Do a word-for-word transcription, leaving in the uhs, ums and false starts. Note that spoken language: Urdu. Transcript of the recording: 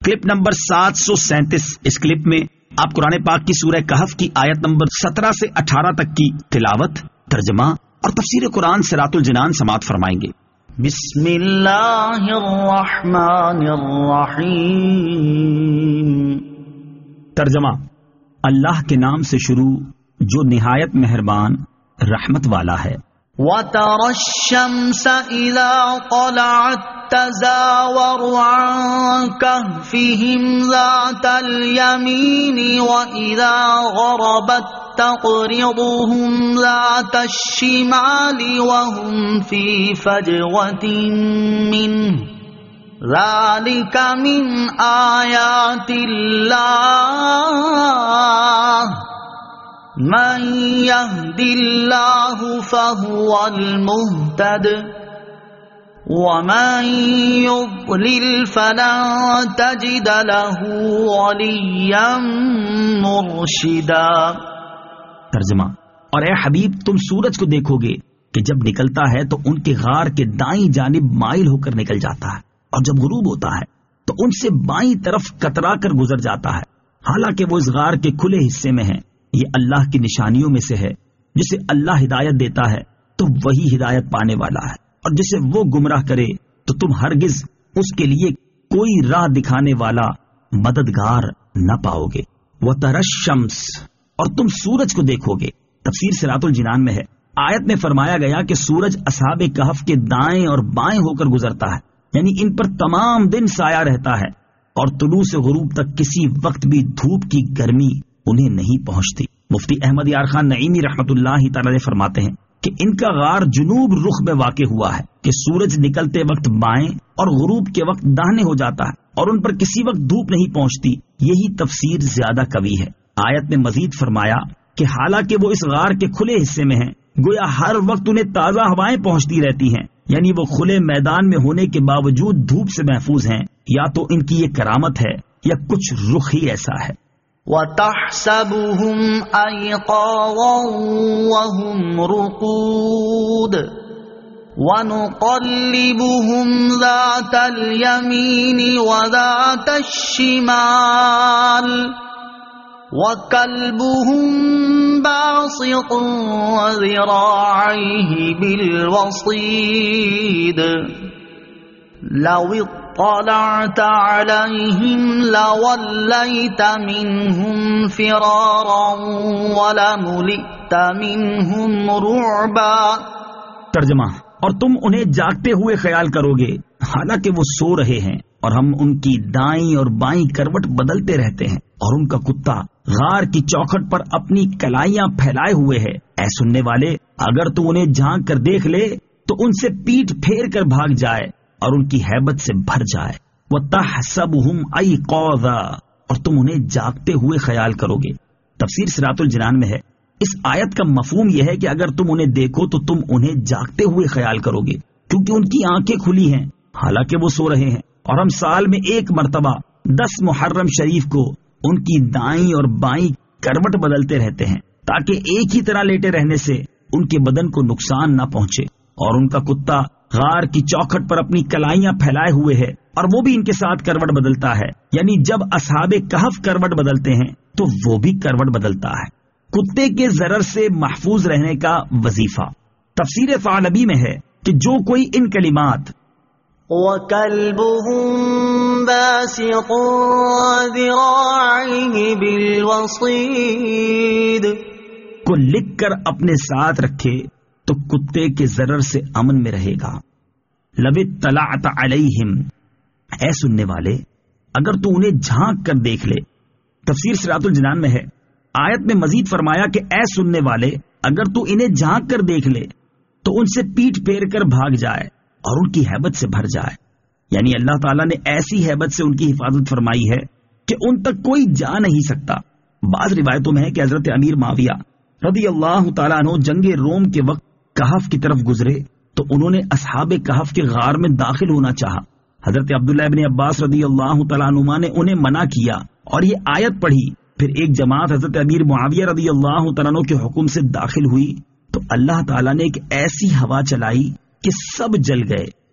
کلپ نمبر سات سو سینتیس. اس کلپ میں آپ قرآن پاک کی سورہ کہف کی آیت نمبر سترہ سے اٹھارہ تک کی تلاوت، ترجمہ اور تفسیر قرآن صراط الجنان سماعت فرمائیں گے. بسم اللہ الرحمن الرحیم. ترجمہ: اللہ کے نام سے شروع جو نہایت مہربان رحمت والا ہے. وَتَرَى الشَّمْسَ إِذَا طَلَعَت تَّزَاوَرُ عَن كَهْفِهِمْ ذَاتَ الْيَمِينِ وَإِذَا غَرَبَت تَّقْرِضُهُمْ ذَاتَ الشِّمَالِ وَهُمْ فِي فَجْوَةٍ مِّنْهُ ذَلِكَ مِنْ آيَاتِ اللَّهِ من يهد الله فهو المهتد ومن يضلل فلن تجد له وليا مرشدا. ترجمہ: اور اے حبیب تم سورج کو دیکھو گے کہ جب نکلتا ہے تو ان کے غار کے دائیں جانب مائل ہو کر نکل جاتا ہے، اور جب غروب ہوتا ہے تو ان سے بائیں طرف کترا کر گزر جاتا ہے، حالانکہ وہ اس غار کے کھلے حصے میں ہیں. یہ اللہ کی نشانیوں میں سے ہے. جسے اللہ ہدایت دیتا ہے تو وہی ہدایت پانے والا ہے، اور جسے وہ گمراہ کرے تو تم ہرگز اس کے لیے کوئی راہ دکھانے والا مددگار نہ پاؤ گے. وَتَرَى الشَّمْسَ، اور تم سورج کو دیکھو گے. تفسیر صراط الجنان میں ہے، آیت میں فرمایا گیا کہ سورج اصحاب کہف کے دائیں اور بائیں ہو کر گزرتا ہے، یعنی ان پر تمام دن سایہ رہتا ہے، اور طلوع سے غروب تک کسی وقت بھی دھوپ کی گرمی انہیں نہیں پہنچتی. مفتی احمد یار خان نعیمی رحمت اللہ تعالی فرماتے ہیں کہ ان کا غار جنوب رخ میں واقع ہوا ہے کہ سورج نکلتے وقت بائیں اور غروب کے وقت داہنے ہو جاتا ہے، اور ان پر کسی وقت دھوپ نہیں پہنچتی. یہی تفسیر زیادہ قوی ہے. آیت نے مزید فرمایا کہ حالانکہ وہ اس غار کے کھلے حصے میں ہیں، گویا ہر وقت انہیں تازہ ہوائیں پہنچتی رہتی ہیں، یعنی وہ کھلے میدان میں ہونے کے باوجود دھوپ سے محفوظ ہیں. یا تو ان کی یہ کرامت ہے یا کچھ رخ ہی ایسا ہے. وَتَحْسَبُهُمْ أَيْقَاظًا وَهُمْ رُقُودٌ وَنُقَلِّبُهُمْ ذَاتَ الْيَمِينِ وَذَاتَ الشِّمَالِ وَكَلْبُهُمْ بَاسِطٌ ذِرَاعَيْهِ بِالْوَصِيدِ لَوِ اطَّلَعْتَ عَلَيْهِمْ لَوَلَّيْتَ مِنْهُمْ فِرَارًا وَلَمُلِئْتَ مِنْهُمْ رُعْبًا. ترجمہ: اور تم انہیں جاگتے ہوئے خیال کرو گے حالانکہ وہ سو رہے ہیں، اور ہم ان کی دائیں اور بائیں کروٹ بدلتے رہتے ہیں، اور ان کا کتا غار کی چوکھٹ پر اپنی کلائیاں پھیلائے ہوئے ہے. اے سننے والے، اگر تو انہیں جھانک کر دیکھ لے تو ان سے پیٹھ پھیر کر بھاگ جائے اور ان کی ہیبت سے بھر جائے. وَتَحْسَبُهُمْ أَيْقَاظًا، اور تم انہیں جاگتے ہوئے خیال کرو گے. تفسیر صراط الجنان میں ہے، اس آیت کا مفہوم یہ ہے کہ اگر تم انہیں دیکھو تو تم انہیں جاگتے ہوئے خیال کرو گے، کیونکہ ان کی آنکھیں کھلی ہیں حالانکہ وہ سو رہے ہیں. اور ہم سال میں ایک مرتبہ دس محرم شریف کو ان کی دائیں اور بائیں کروٹ بدلتے رہتے ہیں تاکہ ایک ہی طرح لیٹے رہنے سے ان کے بدن کو نقصان نہ پہنچے. اور ان کا کتا غار کی چوکھٹ پر اپنی کلائیاں پھیلائے ہوئے ہے، اور وہ بھی ان کے ساتھ کروٹ بدلتا ہے، یعنی جب اصحاب کہف کروٹ بدلتے ہیں تو وہ بھی کروٹ بدلتا ہے. کتے کے ضرر سے محفوظ رہنے کا وظیفہ. تفسیر ثعلبی میں ہے کہ جو کوئی ان کلمات وَكَلْبُهُمْ بَاسِطٌ ذِرَاعَيْهِ بِالْوَصِيدِ کو لکھ کر اپنے ساتھ رکھے تو کتے کے ضرر سے امن میں رہے گا. لَوِ اطَّلَعْتَ عَلَيْهِمْ، اے سننے والے اگر تو انہیں جھانک کر دیکھ لے. تفسیر صراط الجنان میں ہے، آیت میں مزید فرمایا کہ اے سننے والے اگر تو انہیں جھانک کر دیکھ لے تو ان سے پیٹھ پھیر کر بھاگ جائے اور ان کی ہیبت سے بھر جائے. یعنی اللہ تعالیٰ نے ایسی ہیبت سے ان کی حفاظت فرمائی ہے کہ ان تک کوئی جا نہیں سکتا. بعض روایتوں میں ہے کہ حضرت امیر معاویہ رضی اللہ تعالیٰ عنہ جنگ روم کے وقت کہف کی طرف گزرے تو انہوں نے اصحاب کہف کے غار میں داخل ہونا چاہا. حضرت عبداللہ ابن عباس رضی اللہ تعالیٰ عنہما نے انہیں منع کیا اور یہ آیت پڑھی. پھر ایک جماعت حضرت امیر معاویہ رضی اللہ تعالیٰ عنہ کے حکم سے داخل ہوئی تو اللہ تعالیٰ نے ایک ایسی ہوا چلائی کہ سب جل گئے